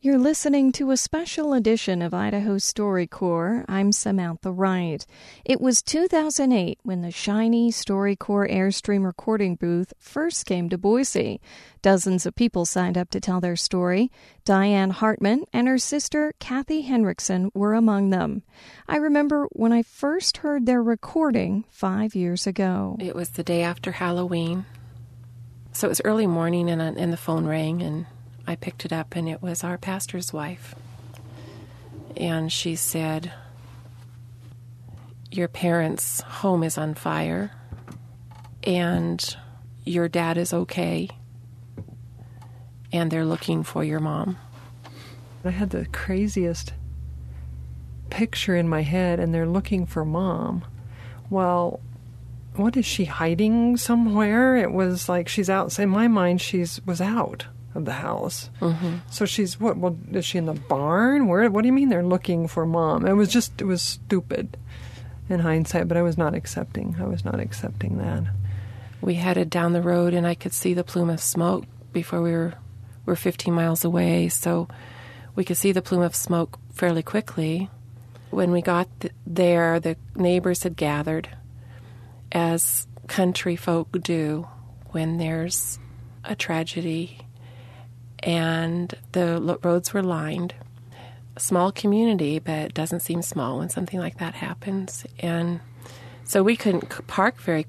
You're listening to a special edition of Idaho StoryCorps. I'm Samantha Wright. It was 2008 when the shiny StoryCorps Airstream recording booth first came to Boise. Dozens of people signed up to tell their story. Diane Hartman and her sister Kathy Henriksen were among them. I remember when I first heard their recording 5 years ago. It was the day after Halloween. So it was early morning and the phone rang and I picked it up, and it was our pastor's wife. And she said, "Your parents' home is on fire, and your dad is okay, and they're looking for your mom." I had the craziest picture in my head, and they're looking for Mom. Well, what is she hiding somewhere? It was like she's out. In my mind, was out of the house. Mm-hmm. So she's, what, well, is she in the barn? What do you mean they're looking for Mom? It was stupid in hindsight, but I was not accepting that. We headed down the road, and I could see the plume of smoke before we were 15 miles away, so we could see the plume of smoke fairly quickly. When we got there, the neighbors had gathered, as country folk do when there's a tragedy, and the roads were lined. A small community, but it doesn't seem small when something like that happens. And so we couldn't park very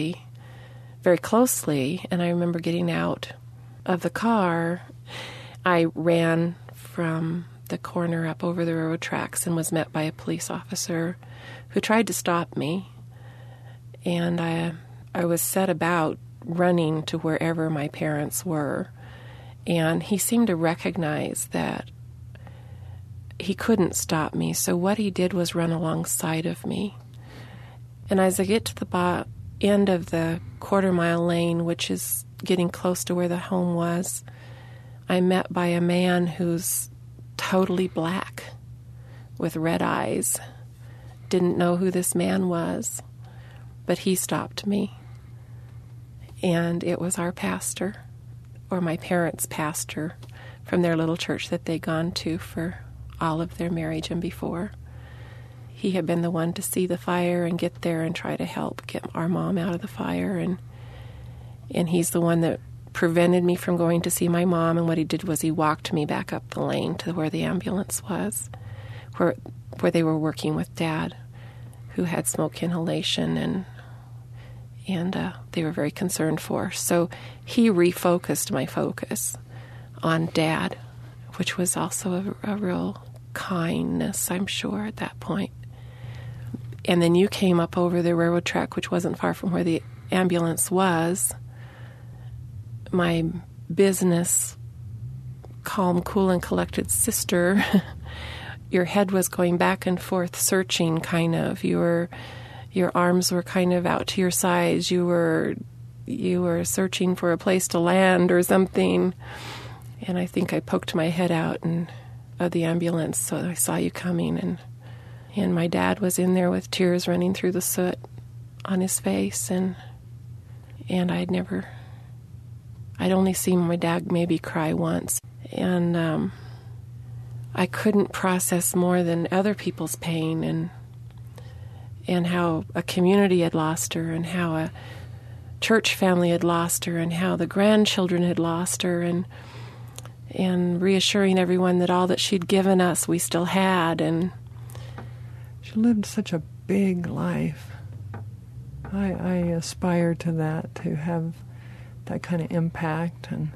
closely, and I remember getting out of the car. I ran from the corner up over the railroad tracks and was met by a police officer who tried to stop me. And I was set about running to wherever my parents were. And he seemed to recognize that he couldn't stop me. So what he did was run alongside of me. And as I get to the end of the quarter-mile lane, which is getting close to where the home was, I'm met by a man who's totally black with red eyes. Didn't know who this man was, but he stopped me. And it was our pastor, or my parents' pastor, from their little church that they'd gone to for all of their marriage and before. He had been the one to see the fire and get there and try to help get our mom out of the fire. And he's the one that prevented me from going to see my mom. And what he did was he walked me back up the lane to where the ambulance was, where they were working with Dad, who had smoke inhalation, and they were very concerned for. So he refocused my focus on Dad, which was also a real kindness, I'm sure, at that point. And then you came up over the railroad track, which wasn't far from where the ambulance was. My business, calm, cool, and collected sister, your head was going back and forth, searching, kind of. Your arms were kind of out to your sides. You were searching for a place to land or something. And I think I poked my head out of the ambulance, so I saw you coming. And my dad was in there with tears running through the soot on his face. And I'd only seen my dad maybe cry once. And I couldn't process more than other people's pain and how a community had lost her, and how a church family had lost her, and how the grandchildren had lost her, and reassuring everyone that all that she'd given us we still had. And she lived such a big life. I aspire to that, to have that kind of impact, and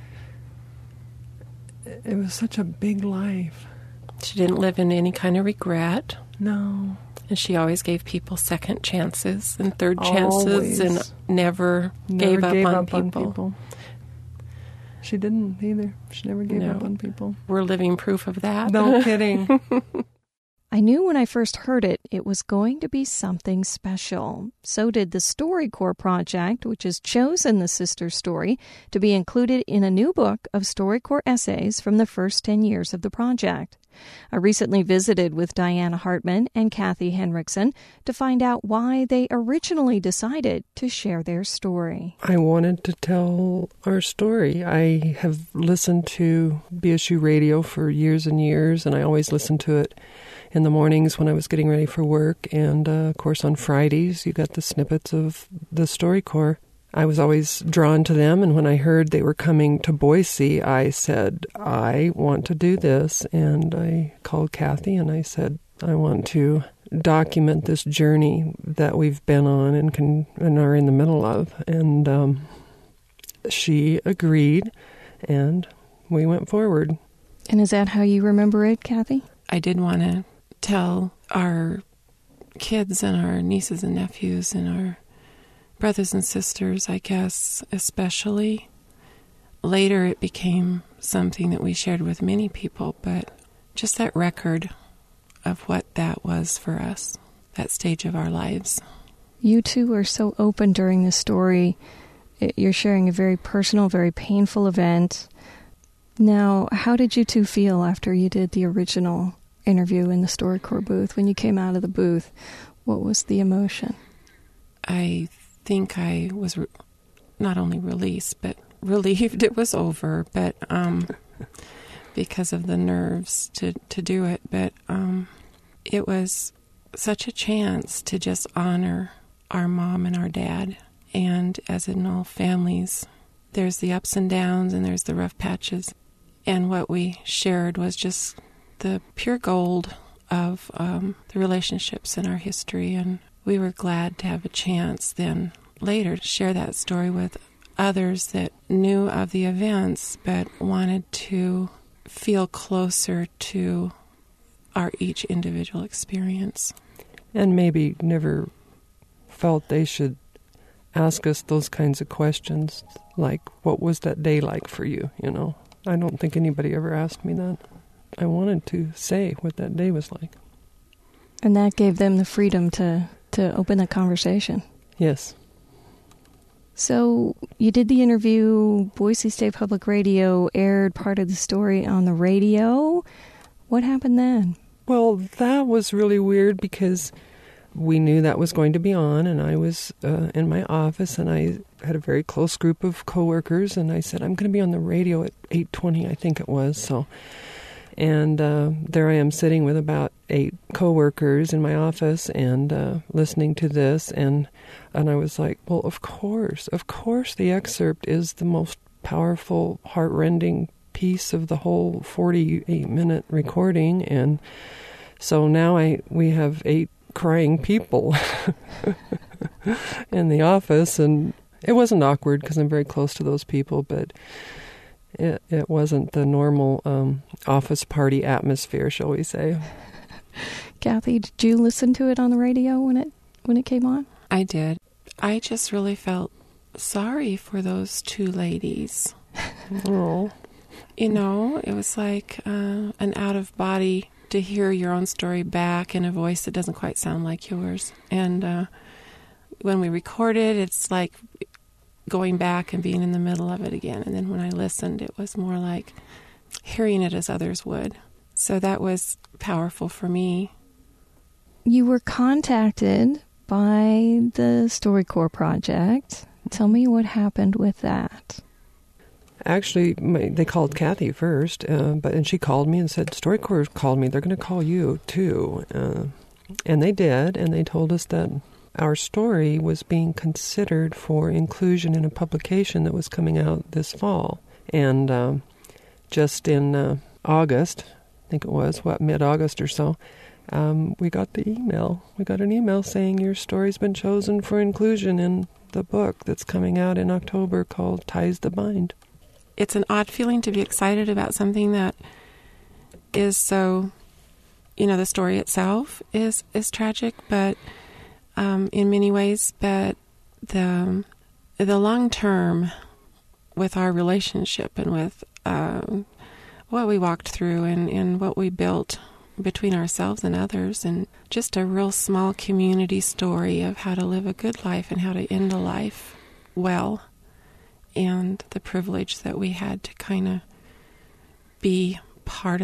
it was such a big life. She didn't live in any kind of regret. No. And she always gave people second chances and third chances, and never gave up on people. She didn't either. She never gave up on people. We're living proof of that. No kidding. I knew when I first heard it, it was going to be something special. So did the StoryCorps Project, which has chosen the sister story to be included in a new book of StoryCorps essays from the first 10 years of the project. I recently visited with Diana Hartman and Kathy Henriksen to find out why they originally decided to share their story. I wanted to tell our story. I have listened to BSU radio for years and years, and I always listened to it in the mornings when I was getting ready for work. And, of course, on Fridays, you got the snippets of the StoryCorps. I was always drawn to them, and when I heard they were coming to Boise, I said, I want to do this. And I called Kathy, and I said, I want to document this journey that we've been on and are in the middle of. And she agreed, and we went forward. And is that how you remember it, Kathy? I did want to tell our kids and our nieces and nephews and our brothers and sisters, I guess, especially. Later it became something that we shared with many people, but just that record of what that was for us, that stage of our lives. You two are so open during this story. You're sharing a very personal, very painful event. Now, how did you two feel after you did the original interview in the StoryCorps booth? When you came out of the booth, what was the emotion? I think I was not only released, but relieved it was over, but because of the nerves to do it. But it was such a chance to just honor our mom and our dad. And as in all families, there's the ups and downs and there's the rough patches. And what we shared was just the pure gold of the relationships in our history. And we were glad to have a chance then later to share that story with others that knew of the events but wanted to feel closer to our each individual experience. And maybe never felt they should ask us those kinds of questions, like, what was that day like for you, you know? I don't think anybody ever asked me that. I wanted to say what that day was like. And that gave them the freedom to open the conversation. Yes. So you did the interview, Boise State Public Radio aired part of the story on the radio. What happened then? Well, that was really weird because we knew that was going to be on, and I was in my office, and I had a very close group of coworkers, and I said, I'm going to be on the radio at 8:20, I think it was. So, and there I am sitting with about 8 coworkers in my office and listening to this, and I was like, well, of course, the excerpt is the most powerful, heart-rending piece of the whole 48-minute recording, and so now we have 8 crying people in the office, and it wasn't awkward because I'm very close to those people, but it wasn't the normal office party atmosphere, shall we say. Kathy, did you listen to it on the radio when it came on? I did. I just really felt sorry for those 2 ladies. Oh. You know, it was like an out-of-body to hear your own story back in a voice that doesn't quite sound like yours. And when we recorded, it's like going back and being in the middle of it again. And then when I listened, it was more like hearing it as others would. So that was powerful for me. You were contacted by the StoryCorps Project. Tell me what happened with that. Actually, they called Kathy first, and she called me and said, StoryCorps called me. They're going to call you, too. And they did, and they told us that our story was being considered for inclusion in a publication that was coming out this fall. And just in August, I think it was, mid-August or so, we got the email. We got an email saying your story's been chosen for inclusion in the book that's coming out in October called Ties That Bind. It's an odd feeling to be excited about something that is so, the story itself is tragic, but in many ways, but the long term with our relationship and with what we walked through and what we built between ourselves and others, and just a real small community story of how to live a good life and how to end a life well. And the privilege that we had to kind of be part of that process.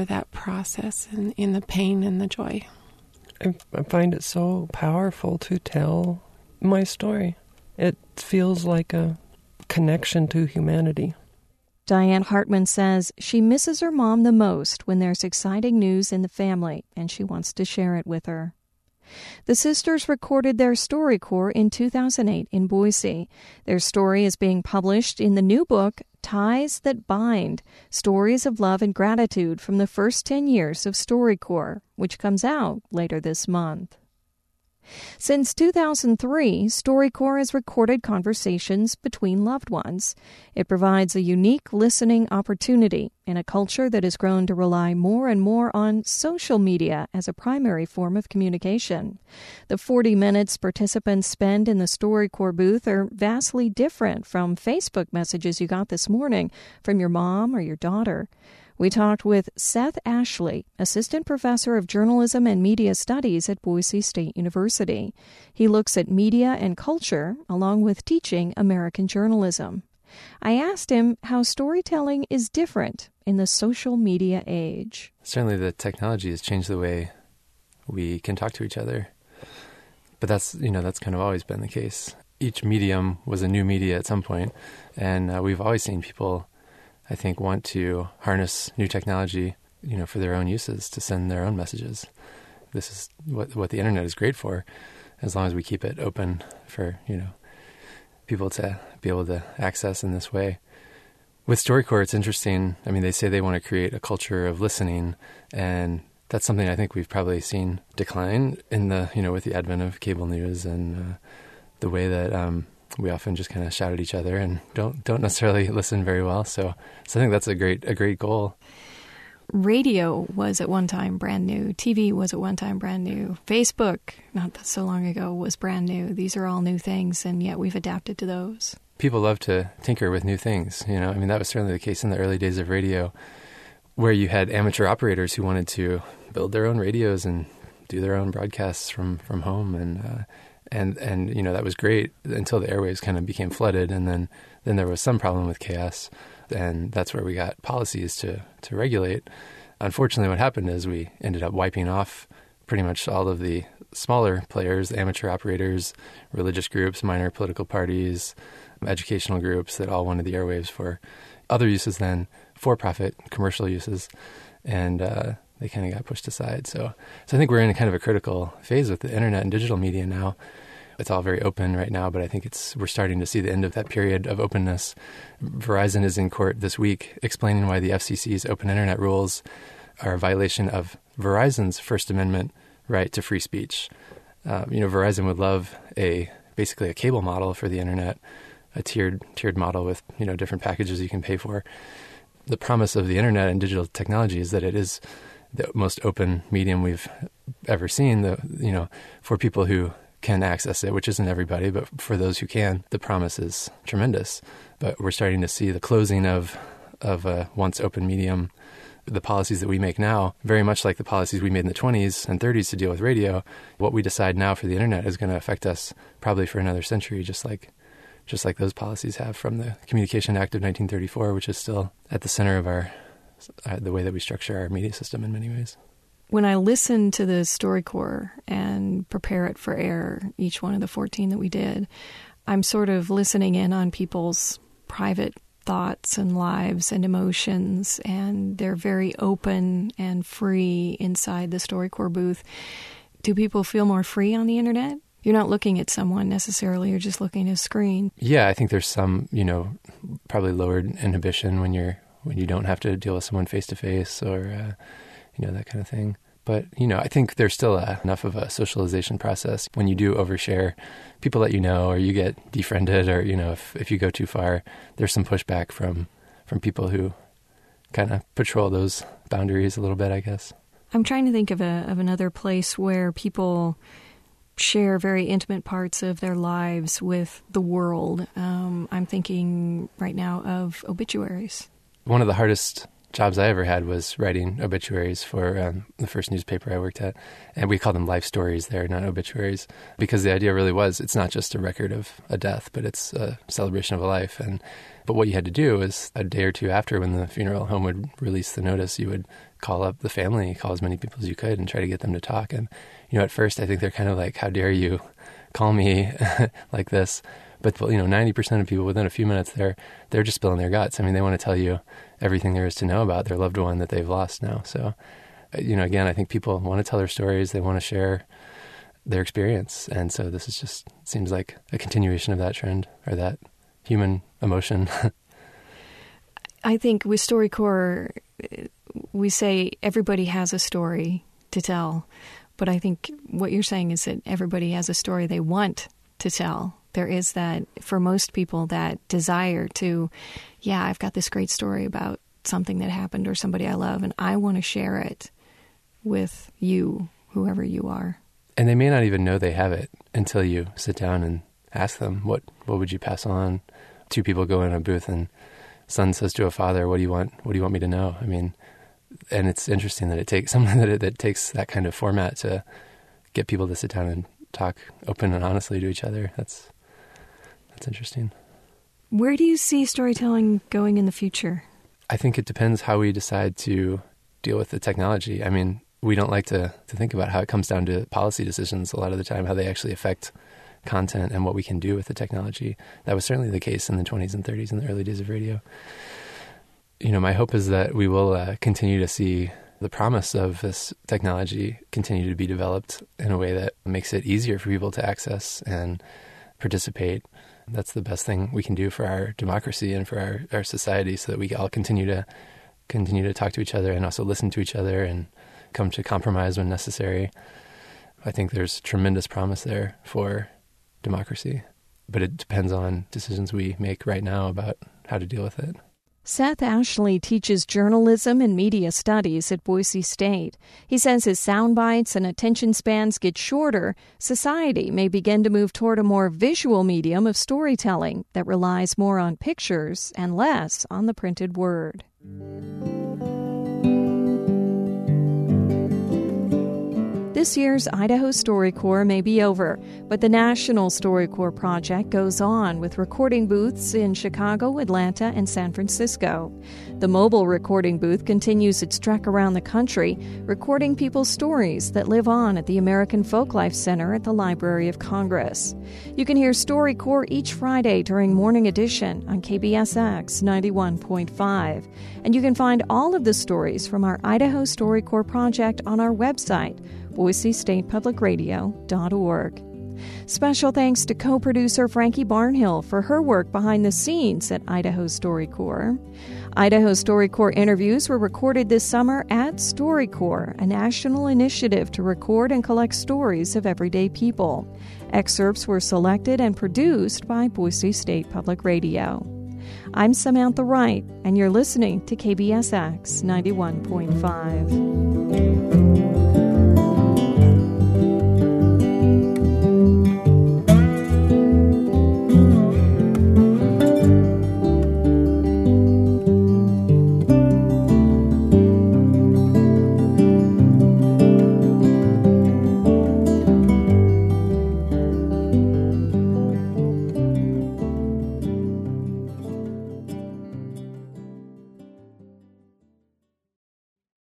process and in the pain and the joy. I find it so powerful to tell my story. It feels like a connection to humanity. Diane Hartman says she misses her mom the most when there's exciting news in the family, and she wants to share it with her. The sisters recorded their StoryCorps in 2008 in Boise. Their story is being published in the new book, Ties That Bind, Stories of Love and Gratitude from the First 10 Years of StoryCorps, which comes out later this month. Since 2003, StoryCorps has recorded conversations between loved ones. It provides a unique listening opportunity in a culture that has grown to rely more and more on social media as a primary form of communication. The 40 minutes participants spend in the StoryCorps booth are vastly different from Facebook messages you got this morning from your mom or your daughter. We talked with Seth Ashley, Assistant Professor of Journalism and Media Studies at Boise State University. He looks at media and culture along with teaching American journalism. I asked him how storytelling is different in the social media age. Certainly the technology has changed the way we can talk to each other. But that's kind of always been the case. Each medium was a new media at some point, and we've always seen people, I think, want to harness new technology, for their own uses, to send their own messages. This is what the internet is great for, as long as we keep it open for, people to be able to access in this way. With StoryCorps, it's interesting. I mean, they say they want to create a culture of listening, and that's something I think we've probably seen decline in the, with the advent of cable news and the way that we often just kind of shout at each other and don't necessarily listen very well. So I think that's a great goal. Radio was at one time brand new. TV was at one time brand new. Facebook, not that so long ago, was brand new. These are all new things, and yet we've adapted to those. People love to tinker with new things. That was certainly the case in the early days of radio, where you had amateur operators who wanted to build their own radios and do their own broadcasts from home, and that was great until the airwaves kind of became flooded, and then there was some problem with chaos, and that's where we got policies to regulate. Unfortunately, what happened is we ended up wiping off pretty much all of the smaller players, amateur operators, religious groups, minor political parties, educational groups that all wanted the airwaves for other uses than for-profit commercial uses, and they kind of got pushed aside. So I think we're in kind of a critical phase with the internet and digital media now. It's all very open right now, but I think we're starting to see the end of that period of openness. Verizon is in court this week explaining why the FCC's open internet rules are a violation of Verizon's First Amendment right to free speech. Verizon would love basically a cable model for the internet, a tiered model with different packages you can pay for. The promise of the internet and digital technology is that it is the most open medium we've ever seen. For people who can access it, which isn't everybody, but for those who can, the promise is tremendous. But we're starting to see the closing of a once open medium. The policies that we make now, very much like the policies we made in the 20s and 30s to deal with radio, what we decide now for the internet is going to affect us probably for another century, just like those policies have from the Communication Act of 1934, which is still at the center of the way that we structure our media system in many ways. When I listen to the StoryCorps and prepare it for air, each one of the 14 that we did, I'm sort of listening in on people's private thoughts and lives and emotions, and they're very open and free inside the StoryCorps booth. Do people feel more free on the internet? You're not looking at someone necessarily, you're just looking at a screen. Yeah, I think there's some, probably lowered inhibition when you don't have to deal with someone face to face or that kind of thing. But, I think there's still enough of a socialization process. When you do overshare, people let you know, or you get defriended, or, if you go too far, there's some pushback from people who kind of patrol those boundaries a little bit, I guess. I'm trying to think of another place where people share very intimate parts of their lives with the world. I'm thinking right now of obituaries. One of the hardest jobs I ever had was writing obituaries for the first newspaper I worked at. And we called them life stories there, not obituaries, because the idea really was it's not just a record of a death, but it's a celebration of a life. But what you had to do is a day or two after, when the funeral home would release the notice, you would call up the family, call as many people as you could, and try to get them to talk. And, at first I think they're kind of like, how dare you call me like this? But, 90% of people within a few minutes, they're just spilling their guts. I mean, they want to tell you everything there is to know about their loved one that they've lost now. So, again, I think people want to tell their stories. They want to share their experience. And so this is just seems like a continuation of that trend, or that human emotion. I think with StoryCorps, we say everybody has a story to tell. But I think what you're saying is that everybody has a story they want to tell. There is that, for most people, that desire to, I've got this great story about something that happened or somebody I love, and I want to share it with you, whoever you are. And they may not even know they have it until you sit down and ask them, what would you pass on? Two people go in a booth and son says to a father, what do you want me to know? I mean, and it's interesting that it takes something that takes that kind of format to get people to sit down and talk open and honestly to each other. That's interesting. Where do you see storytelling going in the future? I think it depends how we decide to deal with the technology. I mean, we don't like to think about how it comes down to policy decisions a lot of the time, how they actually affect content and what we can do with the technology. That was certainly the case in the 20s and 30s, in the early days of radio. My hope is that we will continue to see the promise of this technology continue to be developed in a way that makes it easier for people to access and participate. That's the best thing we can do for our democracy and for our society, so that we all continue to talk to each other and also listen to each other and come to compromise when necessary. I think there's tremendous promise there for democracy, but it depends on decisions we make right now about how to deal with it. Seth Ashley teaches journalism and media studies at Boise State. He says as sound bites and attention spans get shorter, society may begin to move toward a more visual medium of storytelling that relies more on pictures and less on the printed word. This year's Idaho StoryCorps may be over, but the National StoryCorps project goes on with recording booths in Chicago, Atlanta, and San Francisco. The mobile recording booth continues its trek around the country, recording people's stories that live on at the American Folklife Center at the Library of Congress. You can hear StoryCorps each Friday during Morning Edition on KBSX 91.5. And you can find all of the stories from our Idaho StoryCorps project on our website, boisestatepublicradio.org. Special thanks to co-producer Frankie Barnhill for her work behind the scenes at Idaho StoryCorps. Idaho StoryCorps interviews were recorded this summer at StoryCorps, a national initiative to record and collect stories of everyday people. Excerpts were selected and produced by Boise State Public Radio. I'm Samantha Wright, and you're listening to KBSX 91.5.